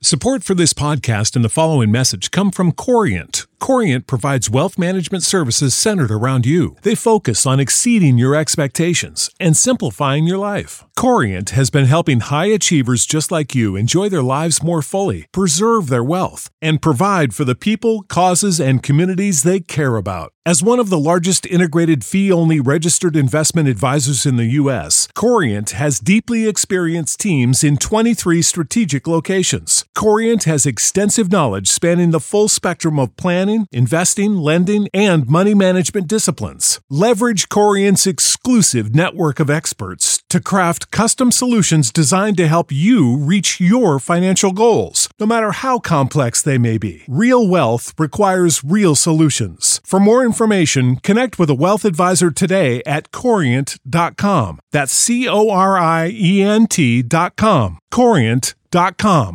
Support for this podcast and the following message come from Corient. Corient provides wealth management services centered around you. They focus on exceeding your expectations and simplifying your life. Corient has been helping high achievers just like you enjoy their lives more fully, preserve their wealth, and provide for the people, causes, and communities they care about. As one of the largest integrated fee-only registered investment advisors in the U.S., Corient has deeply experienced teams in 23 strategic locations. Corient has extensive knowledge spanning the full spectrum of planning, investing, lending, and money management disciplines. Leverage Corient's exclusive network of experts to craft custom solutions designed to help you reach your financial goals, no matter how complex they may be. Real wealth requires real solutions. For more information, connect with a wealth advisor today at Corient.com. That's Corient.com. Corient.com.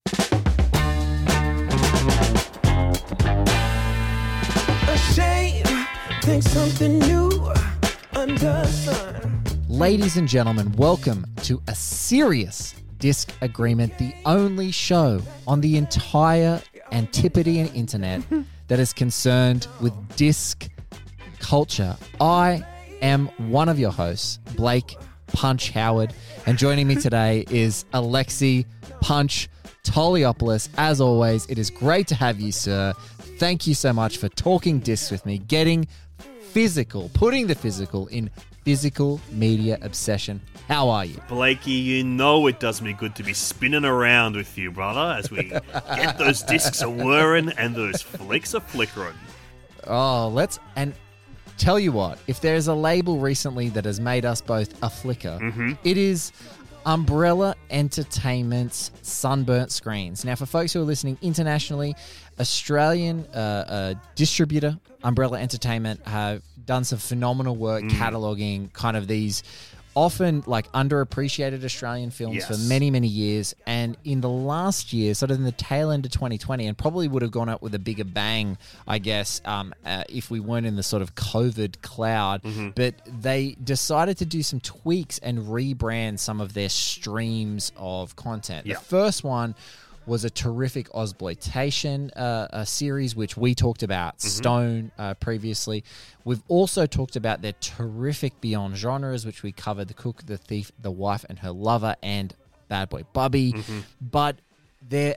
Think something new under sun. Ladies and gentlemen, welcome to A Serious Disc Agreement, the only show on the entire Antipodean internet that is concerned with disc culture. I am one of your hosts, Blake Punch Howard, and joining me today is Alexi Punch Toliopoulos. As always, it is great to have you, sir. Thank you so much for talking discs with me, getting physical, putting the physical in physical media obsession. How are you? Blakey, you know it does me good to be spinning around with you, brother, as we get those discs a whirring and those flicks a flickering. Oh, and tell you what, if there's a label recently that has made us both a flicker, it is Umbrella Entertainment's Sunburnt Screens. Now, for folks who are listening internationally, Australian distributor Umbrella Entertainment have done some phenomenal work cataloging kind of these often like underappreciated Australian films for many, many years. And in the last year, sort of in the tail end of 2020, and probably would have gone up with a bigger bang, I guess, if we weren't in the sort of COVID cloud. But they decided to do some tweaks and rebrand some of their streams of content. The first one was a terrific Ozploitation series, which we talked about, Stone, previously. We've also talked about their terrific Beyond Genres, which we covered, The Cook, The Thief, The Wife and Her Lover, and Bad Boy Bubby. But they're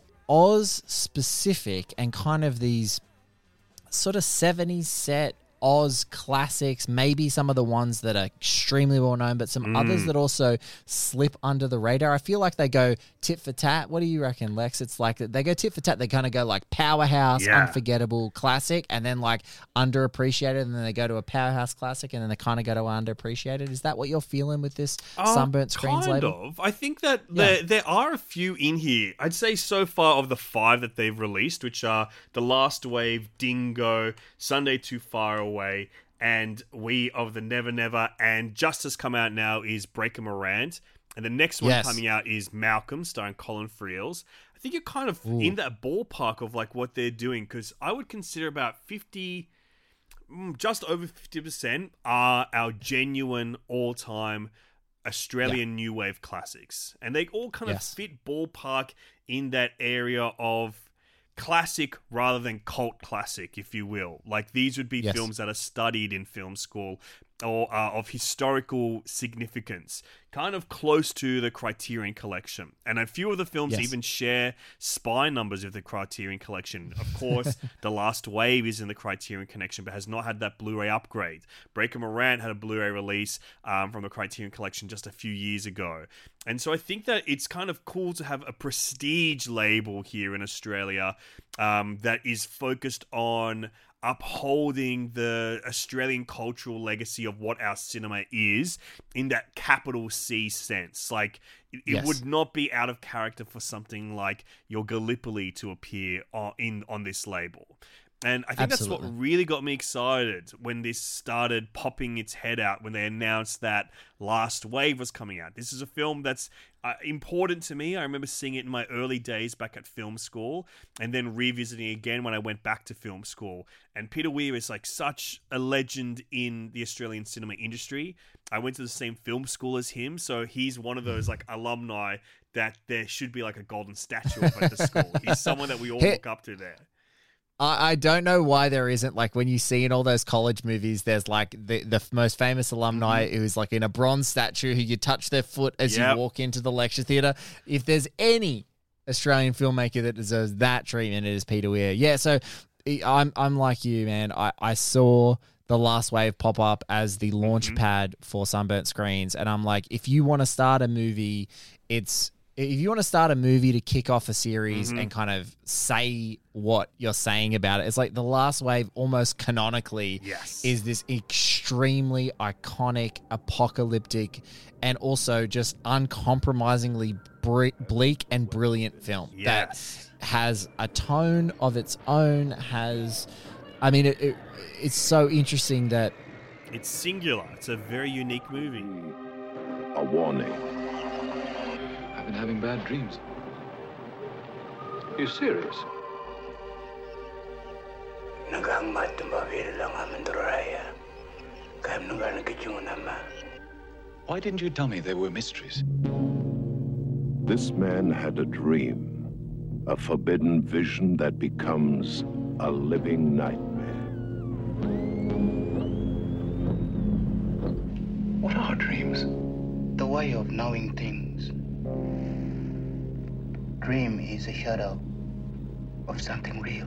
Oz-specific and kind of these sort of 70s set Oz classics, maybe some of the ones that are extremely well known, but some others that also slip under the radar. I feel like they go tit for tat. What do you reckon, Lex? It's like they go tit for tat. They kind of go like powerhouse, unforgettable classic, and then like underappreciated, and then they go to a powerhouse classic, and then they kind of go to underappreciated. Is that what you're feeling with this Sunburnt Screens label? Kind of. I think that there are a few in here. I'd say so far of the 5 that they've released, which are The Last Wave, Dingo, Sunday Too Far Away, and We of the Never Never, and just has come out now is Breaker Morant, and the next one coming out is Malcolm, starring Colin Friels. I think you're kind of in that ballpark of like what they're doing, because I would consider about 50, just over 50% are our genuine all-time Australian new wave classics, and they all kind of fit ballpark in that area of classic rather than cult classic, if you will. Like, these would be films that are studied in film school or of historical significance, kind of close to the Criterion Collection. And a few of the films even share spine numbers with the Criterion Collection. Of course, The Last Wave is in the Criterion Collection, but has not had that Blu-ray upgrade. Breaker Morant had a Blu-ray release from the Criterion Collection just a few years ago. And so I think that it's kind of cool to have a prestige label here in Australia that is focused on upholding the Australian cultural legacy of what our cinema is in that capital C sense. Like, it would not be out of character for something like your Gallipoli to appear on this label. And I think that's what really got me excited when this started popping its head out, when they announced that Last Wave was coming out. This is a film that's important to me. I remember seeing it in my early days back at film school, and then revisiting it again when I went back to film school. And Peter Weir is like such a legend in the Australian cinema industry. I went to the same film school as him, so he's one of those like alumni that there should be like a golden statue of at the school. He's someone that we all look up to there. I don't know why there isn't, like, when you see in all those college movies, there's like the most famous alumni who's like in a bronze statue who you touch their foot as you walk into the lecture theatre. If there's any Australian filmmaker that deserves that treatment, it is Peter Weir. Yeah, so I'm like you, man. I saw The Last Wave pop up as the launch pad for Sunburnt Screens, and I'm like, if you want to start a movie, to kick off a series and kind of say what you're saying about it, it's like The Last Wave almost canonically is this extremely iconic, apocalyptic, and also just uncompromisingly bleak and brilliant film that has a tone of its own, it's so interesting that... It's singular. It's a very unique movie. A warning. I've been having bad dreams. You serious? Why didn't you tell me they were mysteries? This man had a dream, a forbidden vision that becomes a living nightmare. What are dreams? The way of knowing things. Dream is a shadow of something real.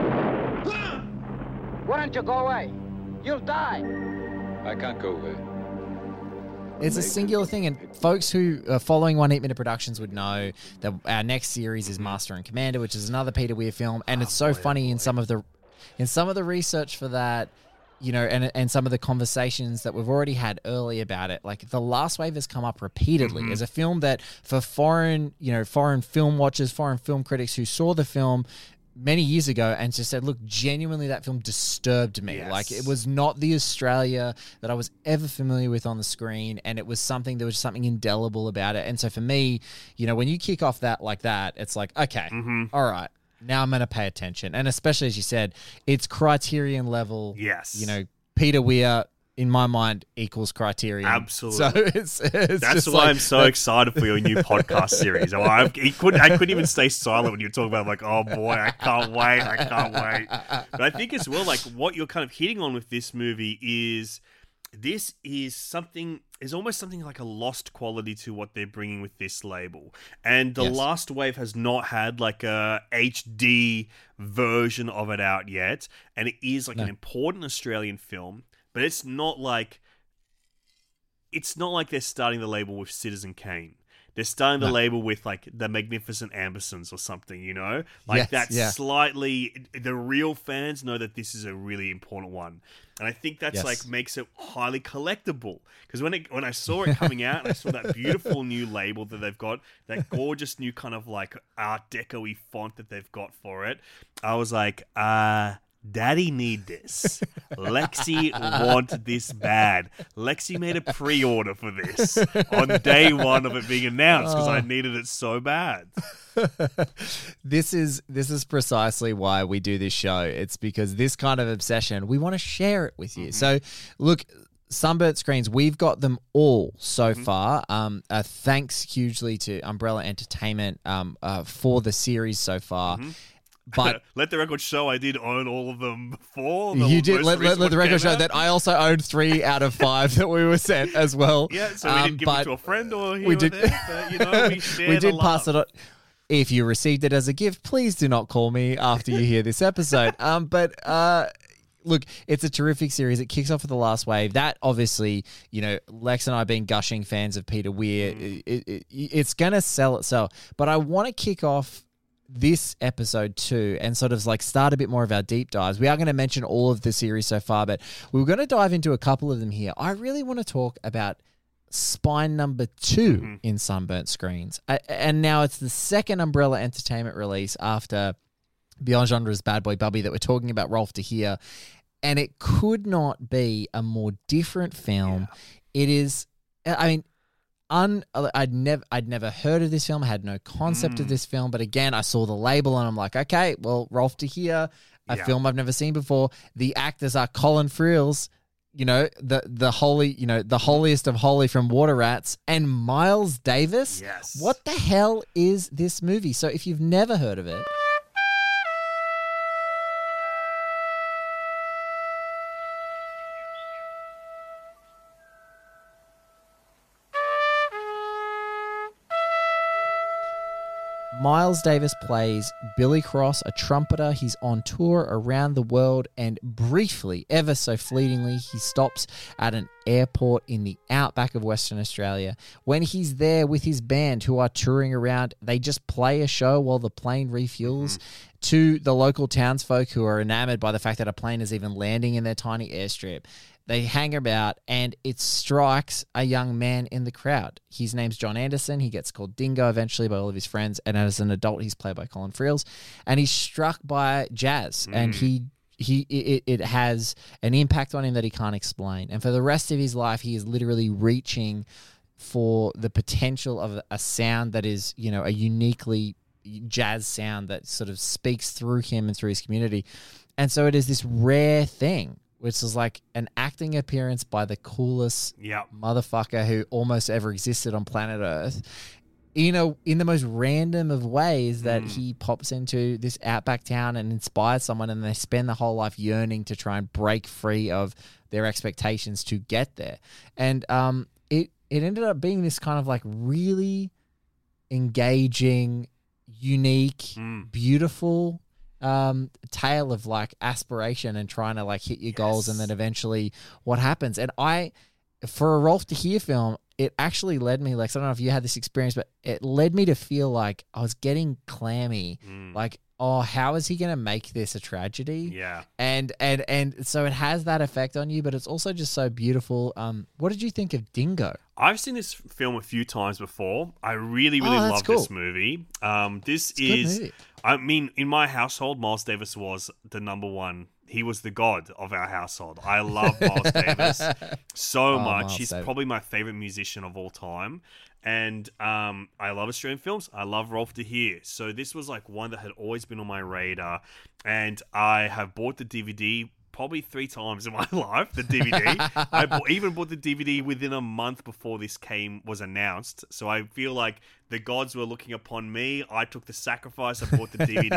Why don't you go away? You'll die. I can't go away. It's a singular thing, and folks who are following 1 8 Minute Productions would know that our next series is Master and Commander, which is another Peter Weir film, and it's so funny in some of the research for that, you know, and some of the conversations that we've already had early about it. Like, The Last Wave has come up repeatedly as a film that for foreign film watchers, foreign film critics who saw the film many years ago and just said, look, genuinely that film disturbed me. Yes. Like, it was not the Australia that I was ever familiar with on the screen, and it was something, there was something indelible about it. And so for me, you know, when you kick off that like that, it's like, okay, all right, now I'm going to pay attention. And especially, as you said, it's Criterion level. Yes. You know, Peter Weir, in my mind, equals Criterion. Absolutely. So it's that's why I'm so excited for your new podcast series. I couldn't even stay silent when you talk about it. I'm like, oh boy, I can't wait. But I think as well, like, what you're kind of hitting on with this movie is almost something like a lost quality to what they're bringing with this label. And The Last Wave has not had like a HD version of it out yet. And it is like an important Australian film, but it's not like they're starting the label with Citizen Kane. They're starting the label with like the Magnificent Ambersons or something, you know? Like slightly, the real fans know that this is a really important one. And I think that's like makes it highly collectible. Because when I saw it coming out and I saw that beautiful new label that they've got, that gorgeous new kind of like Art Deco-y font that they've got for it, I was like, Daddy need this. Lexi want this bad. Lexi made a pre-order for this on day one of it being announced because I needed it so bad. This is precisely why we do this show. It's because this kind of obsession, we want to share it with you. So, look, Sunburnt Screens, we've got them all so far. Thanks hugely to Umbrella Entertainment for the series so far. But let the record show I did own all of them before. You did let the record show that I also owned 3 out of 5 that we were sent as well. Yeah, so we didn't give it to a friend or here we did. Or there, but, you know, we shared we did the pass love. it on. If you received it as a gift, please do not call me after you hear this episode. Look, it's a terrific series. It kicks off with The Last Wave. That, obviously, you know, Lex and I being gushing fans of Peter Weir, it's going to sell itself. But I want to kick off this episode too and sort of like start a bit more of our deep dives. We are going to mention all of the series so far, but we're going to dive into a couple of them here. I really want to talk about spine number 2 in Sunburnt Screens. And now it's the second Umbrella Entertainment release after Beyond Genre's Bad Boy Bubby that we're talking about, Rolf de Heer. And it could not be a more different film. It is, I mean, I'd never heard of this film. I had no concept of this film. But again, I saw the label and I'm like, okay, well, Rolf de Heer, a film I've never seen before. The actors are Colin Friels, the holy, the holiest of holy from Water Rats, and Miles Davis. Yes. What the hell is this movie? So if you've never heard of it. Miles Davis plays Billy Cross, a trumpeter. He's on tour around the world, and briefly, ever so fleetingly, he stops at an airport in the outback of Western Australia. When he's there with his band who are touring around, they just play a show while the plane refuels. To the local townsfolk who are enamored by the fact that a plane is even landing in their tiny airstrip. They hang about, and it strikes a young man in the crowd. His name's John Anderson. He gets called Dingo eventually by all of his friends, and as an adult, he's played by Colin Friels. And he's struck by jazz, and it has an impact on him that he can't explain. And for the rest of his life, he is literally reaching for the potential of a sound that is, a uniquely jazz sound that sort of speaks through him and through his community. And so it is this rare thing, which is like an acting appearance by the coolest motherfucker who almost ever existed on planet Earth, in the most random of ways that he pops into this outback town and inspires someone, and they spend their whole life yearning to try and break free of their expectations to get there. And it ended up being this kind of like really engaging, unique, beautiful tale of like aspiration and trying to like hit your goals, and then eventually what happens. And for a Rolf de Heer film, it actually led me, like, I don't know if you had this experience, but it led me to feel like I was getting clammy. Like, oh, how is he going to make this a tragedy? Yeah. And so it has that effect on you, but it's also just so beautiful. What did you think of Dingo? I've seen this film a few times before. I really love this movie. This is, movie. I mean, in my household, Miles Davis was the number one. He was the god of our household. I love Miles Davis so much. He's probably my favorite musician of all time. And I love Australian films. I love Rolf de Heer. So this was like one that had always been on my radar. And I have bought the DVD probably 3 times in my life, the DVD. I even bought the DVD within a month before this was announced. So I feel like the gods were looking upon me. I took the sacrifice. I bought the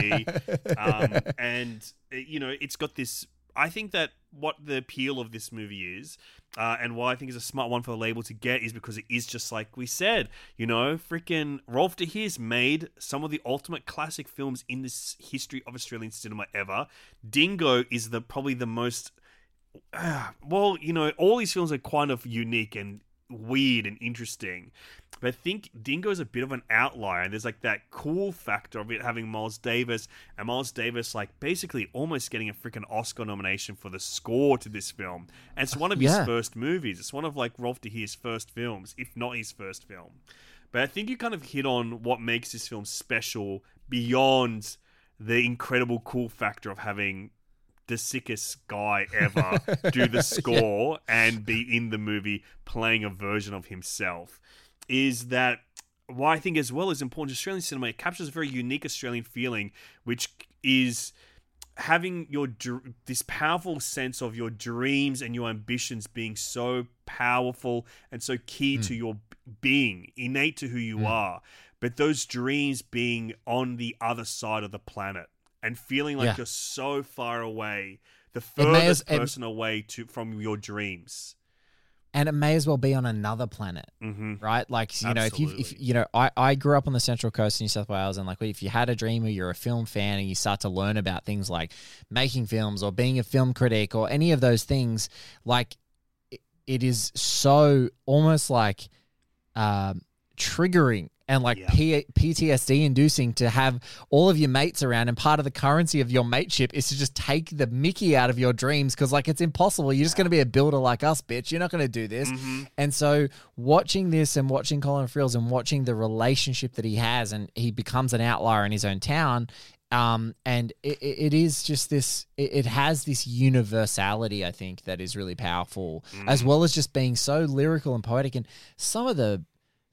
DVD. And, it's got this... I think that what the appeal of this movie is, and why I think is a smart one for the label to get, is because it is just like we said, freaking Rolf de Heer's made some of the ultimate classic films in this history of Australian cinema ever. Dingo is probably the most, all these films are kind of unique and weird and interesting, but I think Dingo is a bit of an outlier, and there's like that cool factor of it having Miles Davis, and Miles Davis like basically almost getting a freaking Oscar nomination for the score to this film. And it's one of his first movies. It's one of like Rolf de Heer's first films, if not his first film. But I think you kind of hit on what makes this film special beyond the incredible cool factor of having the sickest guy ever do the score and be in the movie playing a version of himself, is that why I think as well is important to Australian cinema. It captures a very unique Australian feeling, which is having this powerful sense of your dreams and your ambitions being so powerful and so key to your being, innate to who you are, but those dreams being on the other side of the planet. And feeling like you're so far away, the furthest person away from your dreams. And it may as well be on another planet, right? Like, if I grew up on the Central Coast of New South Wales, and like, if you had a dream or you're a film fan and you start to learn about things like making films or being a film critic or any of those things, like, it is so almost like triggering and like PTSD inducing to have all of your mates around, and part of the currency of your mateship is to just take the mickey out of your dreams, because like, it's impossible. You're just going to be a builder like us, bitch. You're not going to do this. And so watching this and watching Colin Friels and watching the relationship that he has, and he becomes an outlier in his own town, and it is just this, it has this universality, I think, that is really powerful, as well as just being so lyrical and poetic. And some of the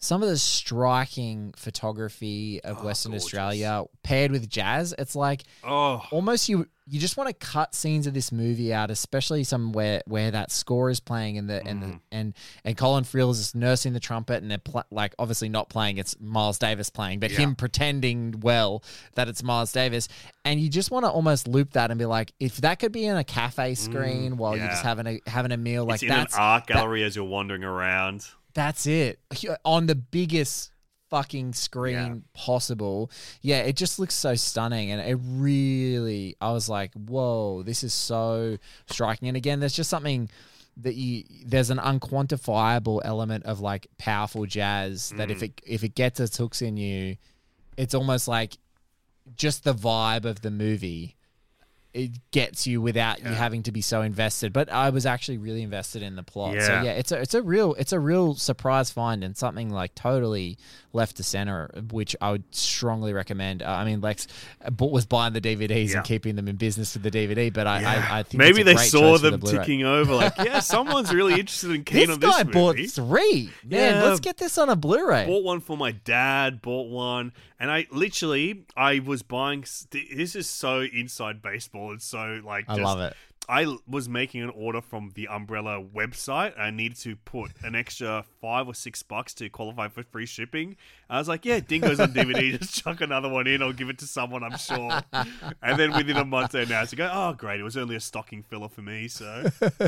some of the striking photography of Western gorgeous. Australia paired with jazz. It's like almost you just want to cut scenes of this movie out, especially somewhere where that score is playing and Colin Friels is nursing the trumpet and they're like obviously not playing, it's Miles Davis playing, but him pretending well that it's Miles Davis, and you just want to almost loop that and be like, if that could be in a cafe screen while you're just having a meal, like it's in an art gallery as you're wandering around. That's it. On the biggest fucking screen possible. Yeah, it just looks so stunning. And it really, I was like, whoa, this is so striking. And again, there's just something that there's an unquantifiable element of like powerful jazz that if it gets its hooks in you, it's almost like just the vibe of the movie. It gets you without you having to be so invested. But I was actually really invested in the plot. So yeah, it's a real surprise find and something like totally left to center, which I would strongly recommend. I mean, Lex was buying the DVDs and keeping them in business with the DVD, but I think maybe it's a they great saw choice for them the Blu-ray. ticking over. Like, someone's really interested and keen This on this guy movie. bought 3. Man, let's get this on a Blu-ray. Bought one for my dad, bought one, and I was buying. This is so inside baseball. It's so like I love it. I was making an order from the Umbrella website. I needed to put an extra $5 or $6 to qualify for free shipping. I was like, Dingo's on DVD. Just chuck another one in. I'll give it to someone, I'm sure. And then within a month, they announced to go, oh, great. It was only a stocking filler for me. So,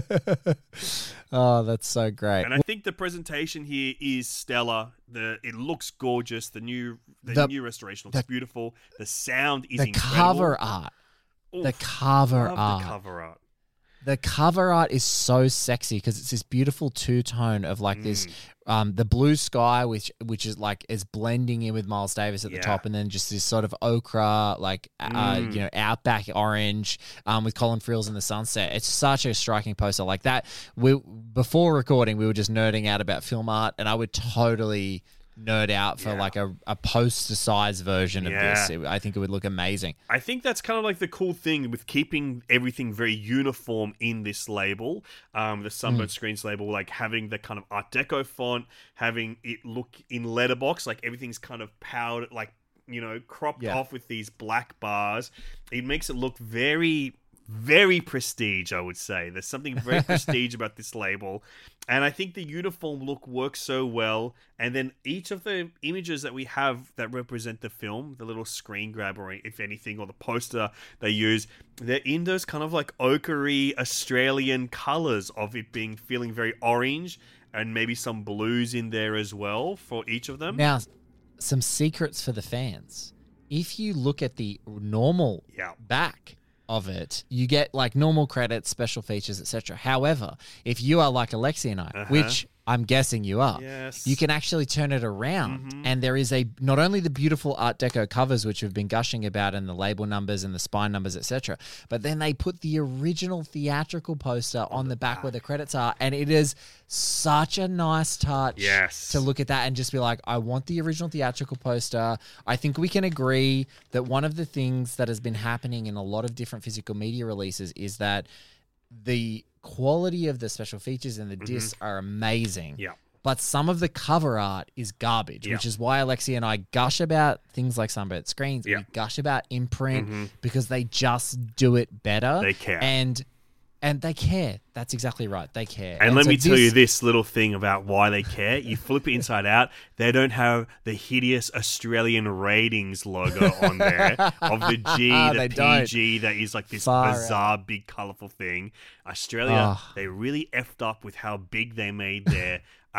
oh, that's so great. and I think the presentation here is stellar. It looks gorgeous. The new restoration looks beautiful. The sound is incredible. Cover art. The cover art. The cover art. The cover art is so sexy because it's this beautiful two-tone of like this, the blue sky, which is like is blending in with Miles Davis at the top, and then just this sort of ochre, like outback orange, with Colin Friels in the sunset. It's such a striking poster like that. Before recording, we were just nerding out about film art, and I would totally nerd out for like a poster-sized version of this. I think it would look amazing. I think that's kind of like the cool thing with keeping everything very uniform in this label, the Sunburnt Screens label, like having the kind of Art Deco font, having it look in letterbox, like everything's kind of powdered, like, cropped off with these black bars. It makes it look very, very prestige, I would say. There's something very prestige about this label. And I think the uniform look works so well. And then each of the images that we have that represent the film, the little screen grab, or if anything, or the poster they use, they're in those kind of like ochre-y Australian colours of it feeling very orange, and maybe some blues in there as well for each of them. Now, some secrets for the fans. If you look at the normal back of it, you get like normal credits, special features, etc. However, if you are like Alexi and I, which I'm guessing you are, you can actually turn it around, and there is not only the beautiful Art Deco covers, which we've been gushing about, and the label numbers and the spine numbers, etc., but then they put the original theatrical poster on the back where the credits are, and it is such a nice touch to look at that and just be like, I want the original theatrical poster. I think we can agree that one of the things that has been happening in a lot of different physical media releases is that the quality of the special features and the discs are amazing. Yeah. But some of the cover art is garbage, which is why Alexi and I gush about things like Sunburnt Screens. We gush about Imprint because they just do it better. They care. And they care. That's exactly right. They care. And let me tell you this little thing about why they care. You flip it inside out, they don't have the hideous Australian ratings logo on there of the G, the PG, that is like this bizarre, big, colourful thing. Australia, they really effed up with how big they made their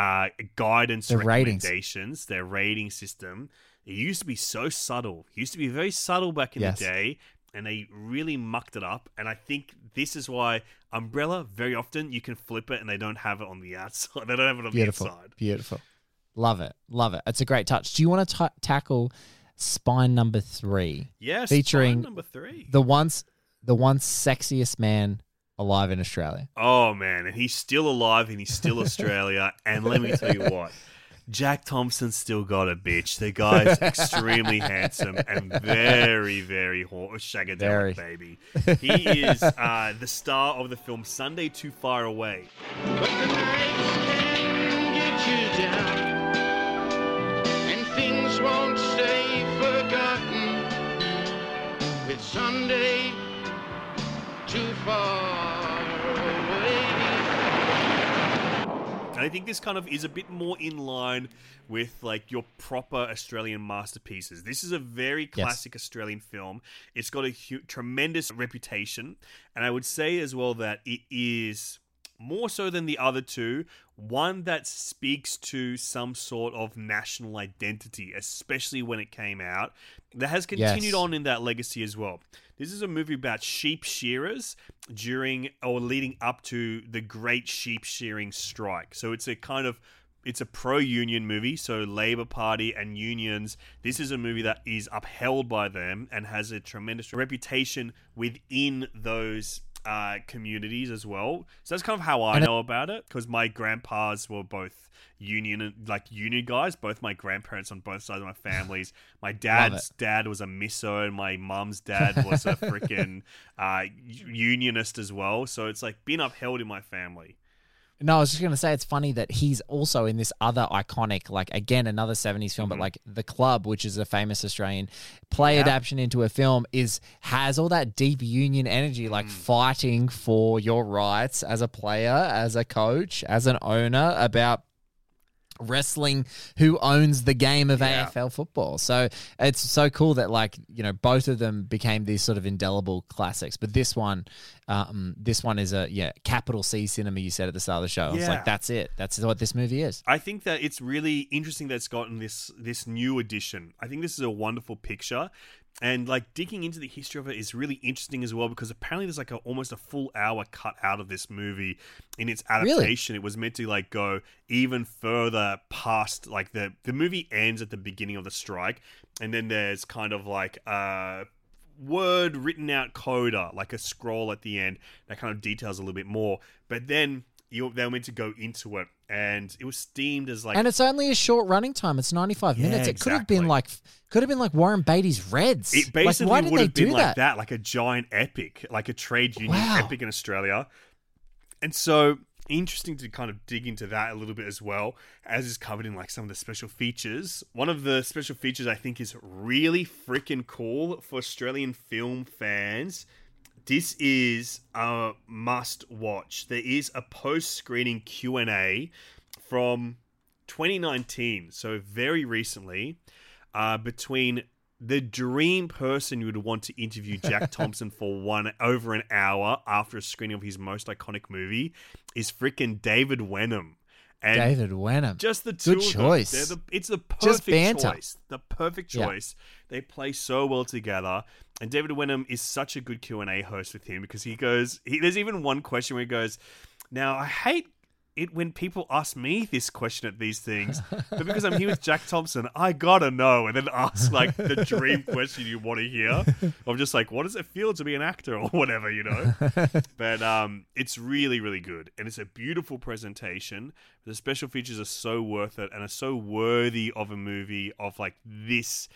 guidance recommendations, their rating system. It used to be so subtle. It used to be very subtle back in the day. And they really mucked it up. And I think this is why Umbrella, very often, you can flip it and they don't have it on the outside. They don't have it on the inside. Beautiful. Love it. Love it. It's a great touch. Do you want to tackle spine number 3? Yes, featuring spine number 3. The once sexiest man alive in Australia. Oh, man. And he's still alive and he's still Australia. And let me tell you what. Jack Thompson's still got a bitch. The guy's extremely handsome and very, very shagadelic, baby. He is the star of the film Sunday Too Far Away. But the nights can get you down. It's Sunday, too far away. And I think this kind of is a bit more in line with like your proper Australian masterpieces. This is a very classic Australian film. It's got a tremendous reputation. And I would say as well that it is more so than the other two, one that speaks to some sort of national identity, especially when it came out, that has continued on in that legacy as well. This is a movie about sheep shearers during or leading up to the Great Sheep Shearing Strike. So it's a pro-union movie, so Labour Party and unions. This is a movie that is upheld by them and has a tremendous reputation within those communities as well. So that's kind of how I know about it, because my grandpas were both union guys. Both my grandparents on both sides of my families. My dad's dad was a misso, and my mum's dad was a freaking unionist as well. So it's like been upheld in my family. No, I was just going to say it's funny that he's also in this other iconic, like, again, another 70s film, but like The Club, which is a famous Australian play adaptation into a film, has all that deep union energy, like fighting for your rights as a player, as a coach, as an owner, about wrestling who owns the game of AFL football. So it's so cool that, like, you know, both of them became these sort of indelible classics. But this one is a capital C cinema, you said at the start of the show. It's like, that's it. That's what this movie is. I think that it's really interesting that it's gotten this new edition. I think this is a wonderful picture. And like digging into the history of it is really interesting as well, because apparently there's like almost a full hour cut out of this movie in its adaptation. Really? It was meant to like go even further past, like the movie ends at the beginning of the strike, and then there's kind of like a word written out coda, like a scroll at the end that kind of details a little bit more. But then they were meant to go into it, and it was steamed as like, and it's only a short running time. It's 95 minutes. It could have been like Warren Beatty's Reds. It basically like, would have been like that, like a giant epic, like a trade union epic in Australia. And so interesting to kind of dig into that a little bit as well, as is covered in like some of the special features. One of the special features I think is really freaking cool for Australian film fans. This is a must watch. There is a post-screening Q&A from 2019, so very recently, between the dream person you would want to interview Jack Thompson for over an hour after a screening of his most iconic movie is freaking David Wenham. And David Wenham. Just the two Good choice. of them. It's the perfect choice. The perfect choice. Yeah. They play so well together. And David Wenham is such a good Q&A host with him, because there's even one question where he goes, now I hate it when people ask me this question at these things, but because I'm here with Jack Thompson, I gotta know, and then ask like the dream question you want to hear. I'm just like, what does it feel to be an actor or whatever, you know? But it's really, really good, and it's a beautiful presentation. The special features are so worth it, and are so worthy of a movie of like this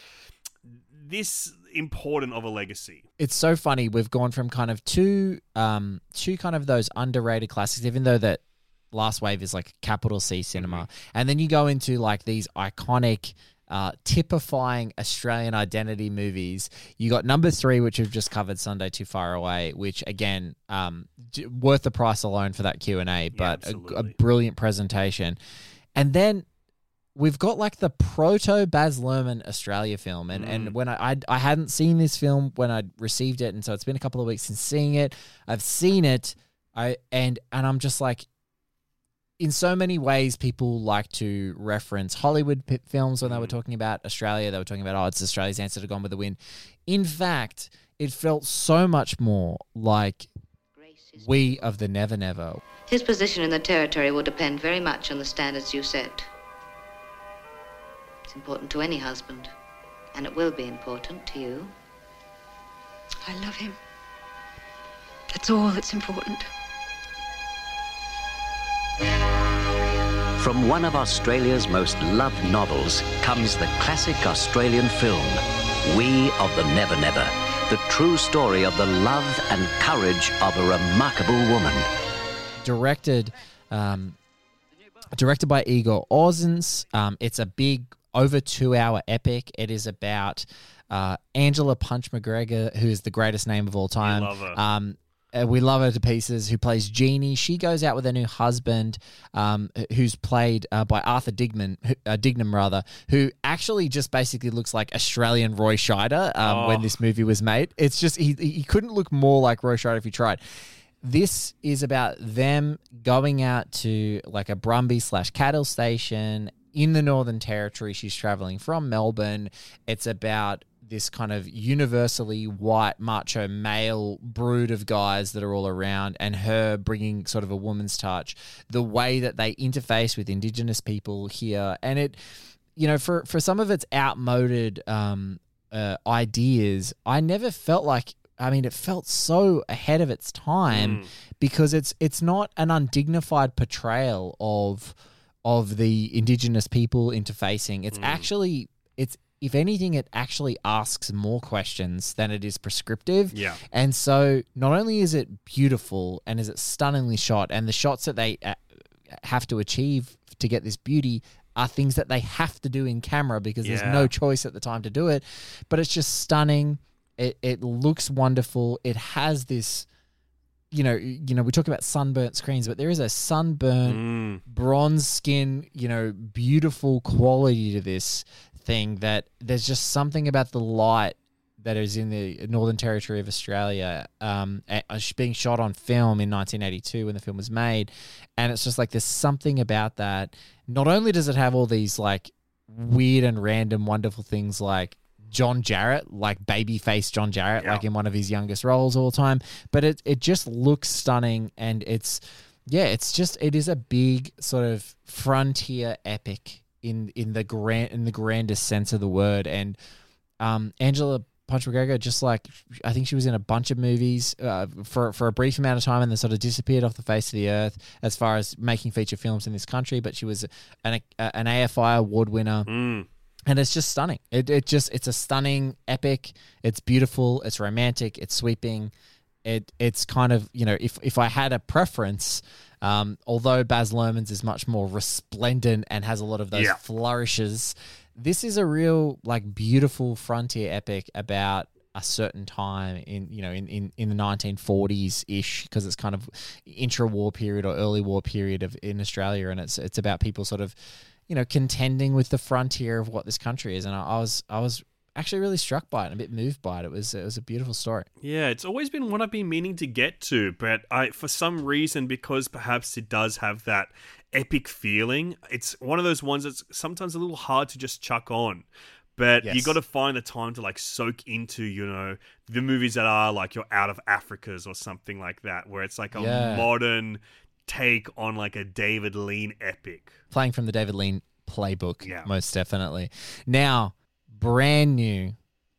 important of a legacy. It's so funny. We've gone from kind of two kind of those underrated classics, even though that Last Wave is like capital C cinema. And then you go into like these iconic, typifying Australian identity movies. You got number 3, which we've just covered, Sunday Too Far Away, which again, worth the price alone for that Q&A, but a brilliant presentation. And then we've got like the proto Baz Luhrmann Australia film. And when I hadn't seen this film when I received it. And so it's been a couple of weeks since seeing it. I've seen it. And I'm just like, in so many ways, people like to reference Hollywood films when they were talking about Australia. They were talking about, it's Australia's answer to Gone with the Wind. In fact, it felt so much more like We of the Never Never. His position in the territory will depend very much on the standards you set. It's important to any husband, and it will be important to you. I love him. That's all that's important. From one of Australia's most loved novels comes the classic Australian film, We of the Never Never, the true story of the love and courage of a remarkable woman. Directed by Igor Ozens. It's a big, over 2-hour epic. It is about Angela Punch McGregor, who is the greatest name of all time. love her. We love her to pieces, who plays Jeannie. She goes out with her new husband, who's played by Arthur Dignam, who actually just basically looks like Australian Roy Scheider when this movie was made. It's just, he couldn't look more like Roy Scheider if he tried. This is about them going out to like a Brumby/cattle station in the Northern Territory. She's traveling from Melbourne. It's about this kind of universally white macho male brood of guys that are all around, and her bringing sort of a woman's touch, the way that they interface with Indigenous people here. And it, you know, for some of its outmoded ideas, I never felt like, I mean, it felt so ahead of its time because it's not an undignified portrayal of the Indigenous people interfacing. It's actually, if anything, it actually asks more questions than it is prescriptive. Yeah. And so not only is it beautiful and is it stunningly shot, and the shots that they have to achieve to get this beauty are things that they have to do in camera because there's no choice at the time to do it, but it's just stunning. It looks wonderful. It has this, you know, we talk about sunburnt screens, but there is a sunburnt bronze skin, you know, beautiful quality to this thing that there's just something about the light that is in the Northern Territory of Australia being shot on film in 1982 when the film was made. And it's just like there's something about that. Not only does it have all these like weird and random wonderful things like John Jarrett, like babyface John Jarrett, like in one of his youngest roles all the time, but it just looks stunning, and it is a big sort of frontier epic in the grandest sense of the word. And Angela Punch McGregor, just like, I think she was in a bunch of movies for a brief amount of time and then sort of disappeared off the face of the earth as far as making feature films in this country, but she was an AFI award winner. And it's just stunning. It's a stunning epic. It's beautiful. It's romantic. It's sweeping. It's kind of, you know, if I had a preference, although Baz Luhrmann's is much more resplendent and has a lot of those flourishes, this is a real like beautiful frontier epic about a certain time in the 1940s ish, because it's kind of intra-war period or early war period in Australia, and it's about people sort of, you know, contending with the frontier of what this country is. And I was actually really struck by it and a bit moved by it. It was a beautiful story. Yeah, it's always been what I've been meaning to get to, but for some reason, because perhaps it does have that epic feeling, it's one of those ones that's sometimes a little hard to just chuck on. But you got to find the time to like soak into, you know, the movies that are like your Out of Africas or something like that, where it's like a modern take on like a David Lean epic. Playing from the David Lean playbook, most definitely. Now, brand new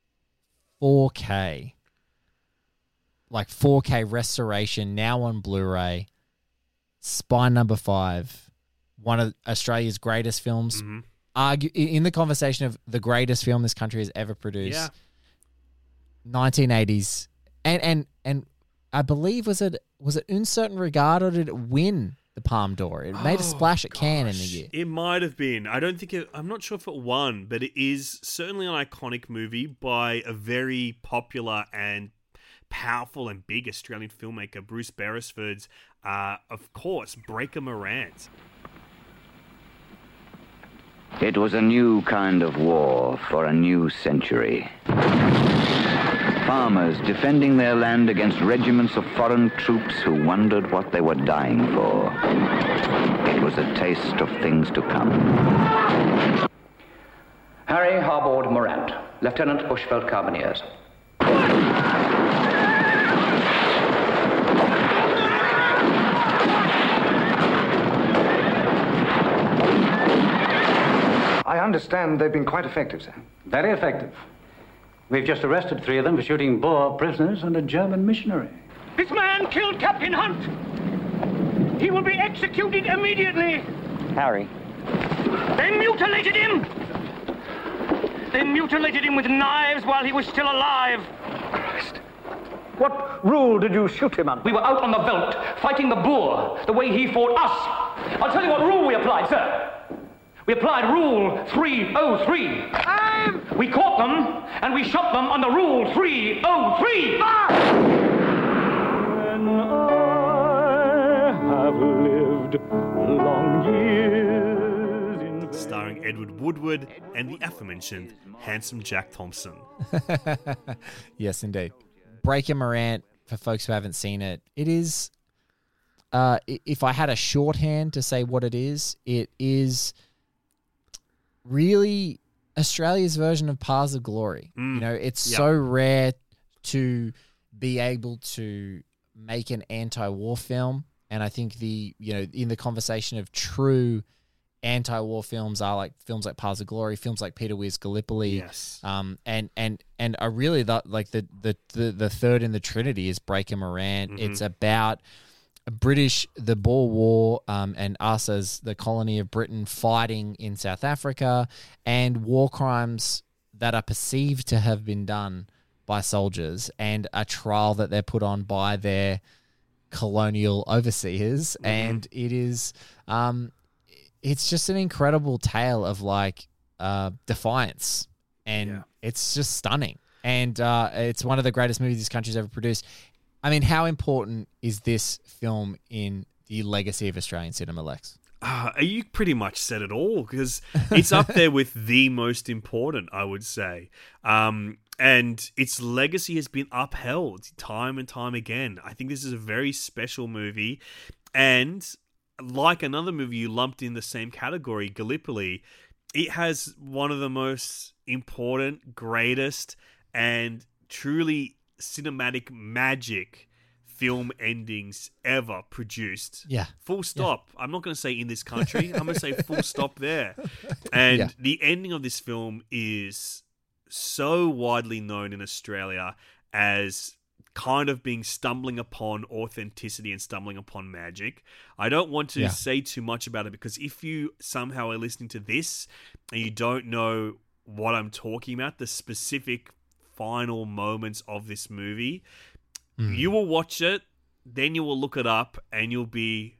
4K, like 4K restoration, now on Blu-ray, Spine Number 5, one of Australia's greatest films, in the conversation of the greatest film this country has ever produced. 1980s, and I believe was it Un Certain Regard, or did it win the Palme d'Or? It made a splash at Cannes in the year. It might have been. I'm not sure if it won, but it is certainly an iconic movie by a very popular and powerful and big Australian filmmaker, Bruce Beresford's, of course, Breaker Morant. It was a new kind of war for a new century. Farmers defending their land against regiments of foreign troops who wondered what they were dying for. It was a taste of things to come. Harry Harbord Morant, Lieutenant Bushveld Carbineers. I understand they've been quite effective, sir. Very effective. We've just arrested 3 of them for shooting Boer prisoners and a German missionary. This man killed Captain Hunt. He will be executed immediately. Harry. They mutilated him. They mutilated him with knives while he was still alive. Christ. What rule did you shoot him under? We were out on the veldt, fighting the Boer, the way he fought us. I'll tell you what rule we applied, sir. We applied Rule 303. We caught them, and we shot them under Rule 303. When I have lived long years in Starring Edward Woodward and the aforementioned handsome Jack Thompson. Yes, indeed. Breaker Morant, for folks who haven't seen it, it is, if I had a shorthand to say what it is really Australia's version of Paths of Glory. You know, it's so rare to be able to make an anti-war film, and I think in the conversation of true anti-war films are like films like Paths of Glory, films like Peter Weir's Gallipoli, and I really the third in the Trinity is Breaker Morant. It's about the Boer War, and us as the colony of Britain fighting in South Africa, and war crimes that are perceived to have been done by soldiers, and a trial that they're put on by their colonial overseers. And it is, it's just an incredible tale of defiance, and it's just stunning. And it's one of the greatest movies this country's ever produced. I mean, how important is this film in the legacy of Australian cinema, Lex? You pretty much said it all, because it's up there with the most important, I would say. And its legacy has been upheld time and time again. I think this is a very special movie. And like another movie you lumped in the same category, Gallipoli, it has one of the most important, greatest, and truly cinematic magic film endings ever produced. Yeah. Full stop. Yeah. I'm not going to say in this country. I'm going to say full stop there. And the ending of this film is so widely known in Australia as kind of being stumbling upon authenticity and stumbling upon magic. I don't want to say too much about it, because if you somehow are listening to this and you don't know what I'm talking about, the specific final moments of this movie, you will watch it, then you will look it up, and you'll be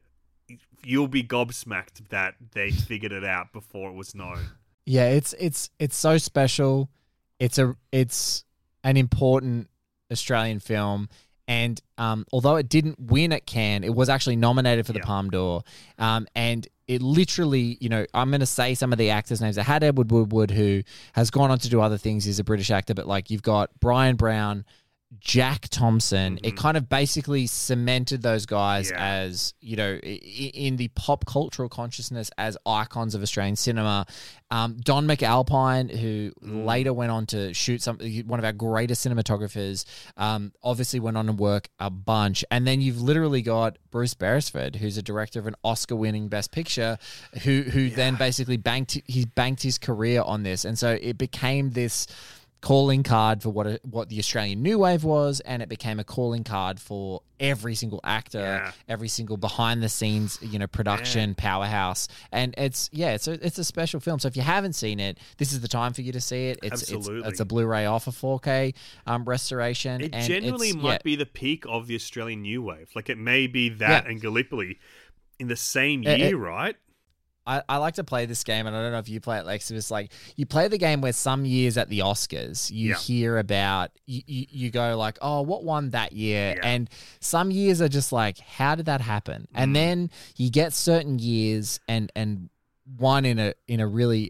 gobsmacked that they figured it out before it was known. Yeah, it's so special. It's an important Australian film, and although it didn't win at Cannes, it was actually nominated for the Palme d'Or. And it literally, I'm going to say some of the actors' names. It had Edward Woodward, who has gone on to do other things. He's a British actor, but you've got Brian Brown, Jack Thompson. It kind of basically cemented those guys as, in the pop cultural consciousness as icons of Australian cinema. Don McAlpine, who later went on to shoot one of our greatest cinematographers, obviously went on to work a bunch. And then you've literally got Bruce Beresford, who's a director of an Oscar-winning Best Picture, who then basically banked his career on this. And so it became this calling card for what the Australian New Wave was, and it became a calling card for every single actor, every single behind the scenes, production powerhouse. And it's a special film. So if you haven't seen it, this is the time for you to see it. It's a Blu-ray off of 4K restoration. It genuinely might be the peak of the Australian New Wave. It may be that and Gallipoli in the same year, right? I like to play this game, and I don't know if you play it, Lex. It's you play the game where some years at the Oscars, you hear about, you go what won that year? And some years are just how did that happen? And then you get certain years, and one in a really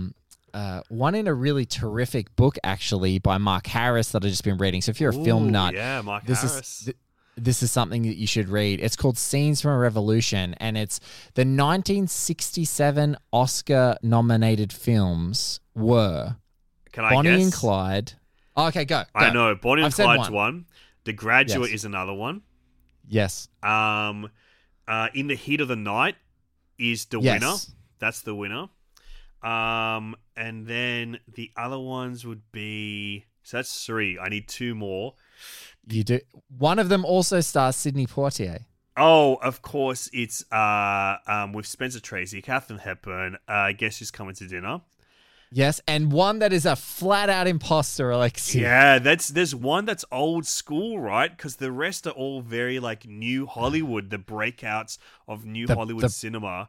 terrific book, actually, by Mark Harris that I've just been reading. So if you're a film nut, Mark Harris. This is something that you should read. It's called Scenes from a Revolution, and it's the 1967 Oscar-nominated films were Bonnie and Clyde. Oh, okay, go. I know. Bonnie and Clyde's one. The Graduate is another one. Yes. In the Heat of the Night is the winner. That's the winner. And then the other ones would be... So that's 3. I need 2 more. You do. One of them also stars Sidney Poitier. Oh, of course, it's with Spencer Tracy, Katharine Hepburn. Guess Who's Coming to Dinner? Yes, and one that is a flat-out imposter, Alexi. Yeah, there's one that's old school, right? Because the rest are all very new Hollywood, the breakouts of new Hollywood cinema.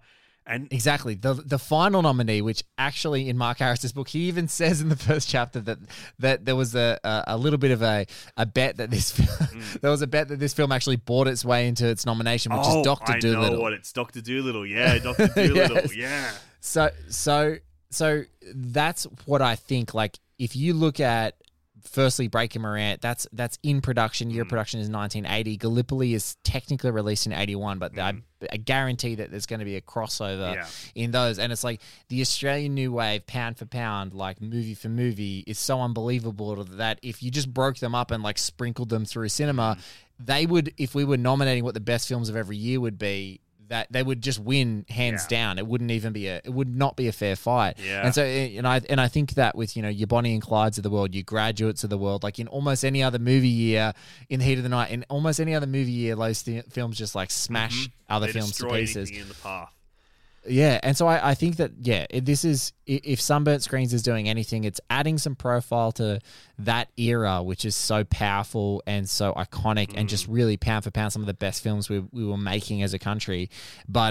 And exactly the final nominee, which actually in Mark Harris's book, he even says in the first chapter that there was a little bit of a bet that this there was a bet that this film actually bought its way into its nomination, which is Dr. Dolittle. I know what it's Dr. Dolittle. Yeah, Dr. Dolittle. Yes. Yeah. So that's what I think. Like, if you look at firstly Breaking Morant, that's in production. Year of production is 1980. Gallipoli is technically released in 81, but I guarantee that there's going to be a crossover in those. And it's like the Australian New Wave, pound for pound, like movie for movie, is so unbelievable that if you just broke them up and like sprinkled them through cinema, they would, if we were nominating what the best films of every year would be, that they would just win hands down. It wouldn't even be it would not be a fair fight. Yeah. And so, I think that with, your Bonnie and Clydes of the world, your Graduates of the world, like in almost any other movie year, in the heat of the night, in almost any other movie year, those films just like smash other films to pieces. In the path. Yeah, and so I think that, this is, if Sunburnt Screens is doing anything, it's adding some profile to that era, which is so powerful and so iconic and just really pound for pound some of the best films we were making as a country. But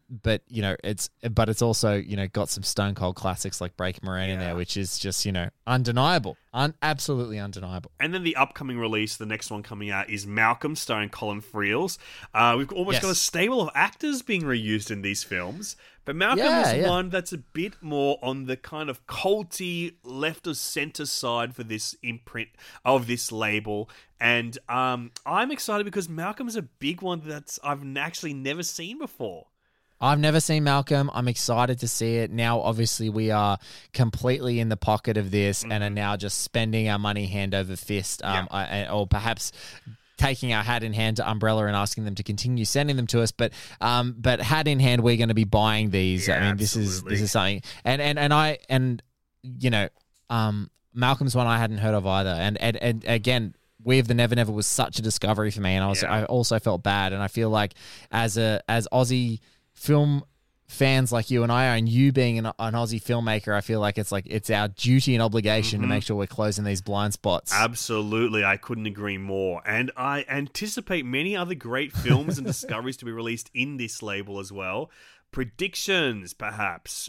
it's also, got some stone cold classics like Breaking Morant in there, which is just, undeniable. Absolutely undeniable. And then the upcoming release, the next one coming out, is Malcolm, starring Colin Friels. We've almost got a stable of actors being reused in these films. But Malcolm is one that's a bit more on the kind of culty, left of center side for this imprint of this label. And I'm excited because Malcolm's a big one that I've actually never seen before. I've never seen Malcolm. I'm excited to see it. Now, obviously, we are completely in the pocket of this and are now just spending our money hand over fist, or perhaps taking our hat in hand to Umbrella and asking them to continue sending them to us. But hat in hand, we're going to be buying these. Yeah, I mean, this is something. And Malcolm's one I hadn't heard of either. And again, We of the Never Never was such a discovery for me, and I also felt bad. And I feel like as Aussie film fans like you and I are, and you being an Aussie filmmaker, I feel like it's our duty and obligation to make sure we're closing these blind spots. Absolutely, I couldn't agree more. And I anticipate many other great films and discoveries to be released in this label as well. Predictions, perhaps.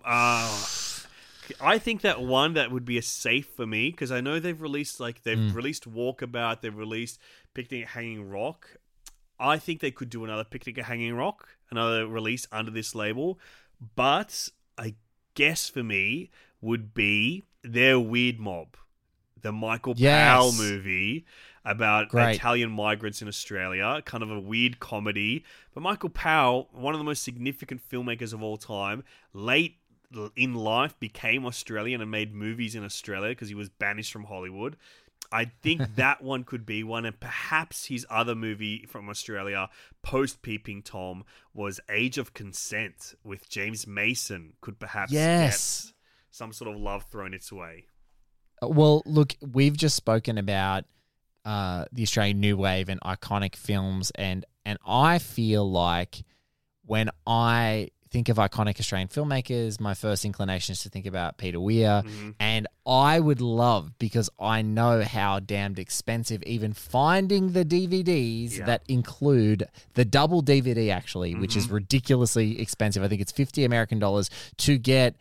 I think that one that would be a safe for me, because I know they've released released Walkabout, they've released Picnic at Hanging Rock. I think they could do another Picnic at Hanging Rock, another release under this label. But I guess for me would be their Weird Mob, the Michael Powell movie about Italian migrants in Australia, kind of a weird comedy. But Michael Powell, one of the most significant filmmakers of all time, late in life became Australian and made movies in Australia because he was banished from Hollywood. I think that one could be one, and perhaps his other movie from Australia, post Peeping Tom, was Age of Consent with James Mason. Could perhaps get some sort of love thrown its way. Well, look, we've just spoken about the Australian New Wave and iconic films, and I feel like when I think of iconic Australian filmmakers, my first inclination is to think about Peter Weir. And I would love, because I know how damned expensive even finding the DVDs that include the double DVD, actually, which is ridiculously expensive. I think it's $50 American to get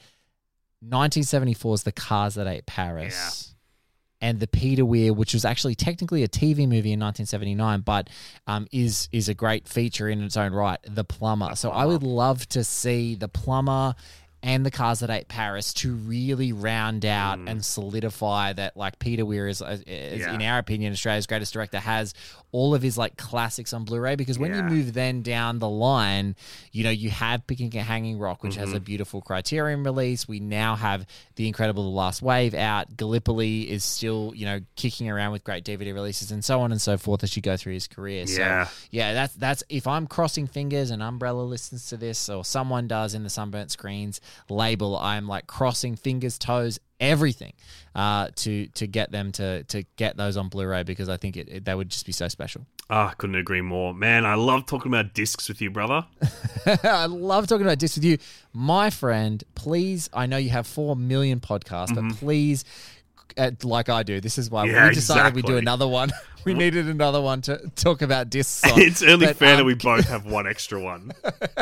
1974's The Cars That Ate Paris. And the Peter Weir, which was actually technically a TV movie in 1979, but is a great feature in its own right, The Plumber. So I would love to see The Plumber and The Cars That Ate Paris to really round out and solidify that, like, Peter Weir is in our opinion, Australia's greatest director, has all of his like classics on Blu-ray, because when you move then down the line, you have Picnic at Hanging Rock, which has a beautiful Criterion release. We now have The Incredible The Last Wave out. Gallipoli is still, kicking around with great DVD releases, and so on and so forth as you go through his career. So that's if I'm crossing fingers and Umbrella listens to this, or someone does in the Sunburnt Screens label, I'm like crossing fingers, toes, everything to get them to get those on Blu-ray, because I think that would just be so special. I couldn't agree more. Man, I love talking about discs with you, brother. I love talking about discs with you. My friend, please, I know you have 4 million podcasts, but please like I do. This is why Yeah, we decided we'd do exactly. another one. We needed another one to talk about discs on. It's only But, fair that we both have one extra one.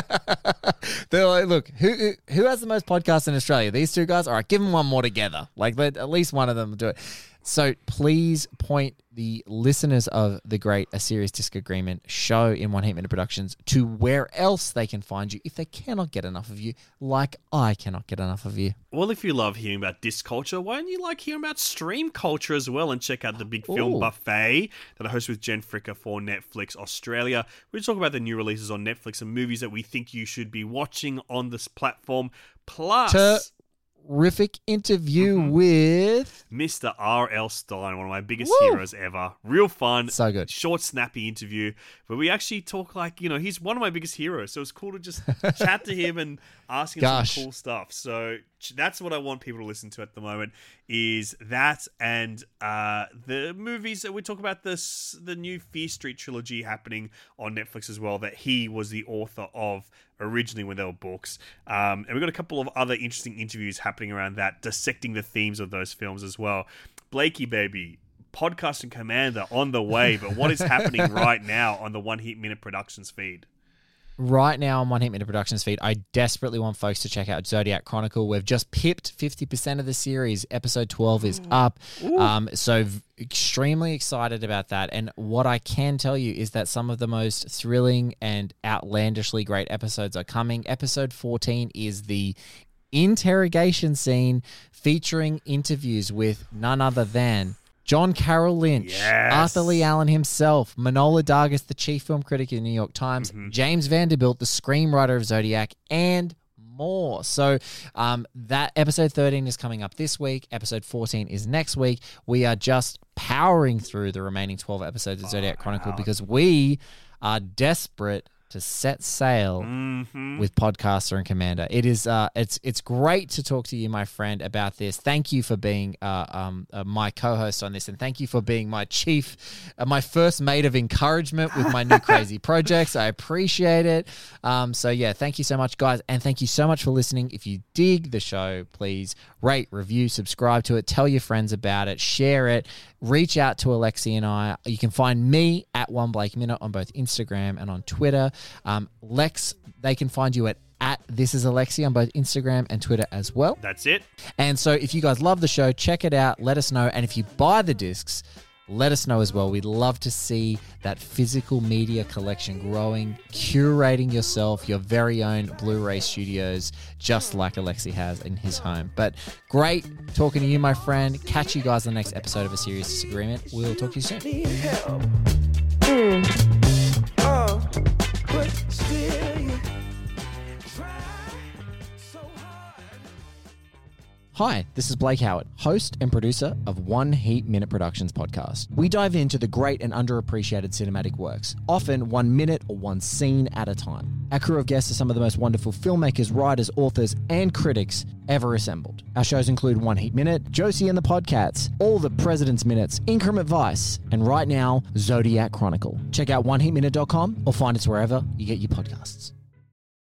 They're like, look, who has the most podcasts in Australia? These two guys? All right, give them one more together. Like, let at least one of them do it. So please point the listeners of the great A Serious Disagreement show in One Heat Minute Productions to where else they can find you if they cannot get enough of you, like I cannot get enough of you. Well, if you love hearing about disc culture, why don't you like hearing about stream culture as well and check out the Big Film Ooh. Buffet that I host with Jen Fricker for Netflix Australia. We talk about the new releases on Netflix and movies that we think you should be watching on this platform. Plus... Terrific interview with Mr. R.L. Stein, one of my biggest Woo! heroes ever. Real fun. So good. Short, snappy interview. But we actually talk like, he's one of my biggest heroes. So it's cool to just chat to him and ask him some cool stuff. So that's what I want people to listen to at the moment is that and the movies that we talk about the new Fear Street trilogy happening on Netflix as well that he was the author of originally when they were books. And we've got a couple of other interesting interviews happening around that, dissecting the themes of those films as well. Blakey, baby, podcast and Commander on the way, but what is happening right now on the One Heat Minute Productions feed? Right now on One Heat Minute Productions feed, I desperately want folks to check out Zodiac Chronicle. We've just pipped 50% of the series. Episode 12 is up. So extremely excited about that. And what I can tell you is that some of the most thrilling and outlandishly great episodes are coming. Episode 14 is the interrogation scene featuring interviews with none other than John Carroll Lynch, Arthur Lee Allen himself, Manohla Dargis, the chief film critic of the New York Times, James Vanderbilt, the screenwriter of Zodiac, and more. So that episode 13 is coming up this week. Episode 14 is next week. We are just powering through the remaining 12 episodes of Zodiac Chronicle because we are desperate to set sail with Podcaster and Commander. It is it's great to talk to you, my friend, about this. Thank you for being my co-host on this, and thank you for being my chief, my first mate of encouragement with my new crazy projects. I appreciate it. So yeah, thank you so much, guys, and thank you so much for listening. If you dig the show, please rate, review, subscribe to it, tell your friends about it, share it. Reach out to Alexi and I. You can find me at One Blake Minute on both Instagram and on Twitter. Lex, they can find you at This Is Alexi on both Instagram and Twitter as well. That's it. And so if you guys love the show, check it out. Let us know. And if you buy the discs, let us know as well. We'd love to see that physical media collection growing, curating yourself, your very own Blu-ray studios, just like Alexi has in his home. But great talking to you, my friend. Catch you guys on the next episode of A Serious Disagreement. We'll talk to you soon. Hi, this is Blake Howard, host and producer of One Heat Minute Productions podcast. We dive into the great and underappreciated cinematic works, often 1 minute or one scene at a time. Our crew of guests are some of the most wonderful filmmakers, writers, authors, and critics ever assembled. Our shows include One Heat Minute, Josie and the Podcats, All the President's Minutes, Increment Vice, and right now, Zodiac Chronicle. Check out oneheatminute.com or find us wherever you get your podcasts.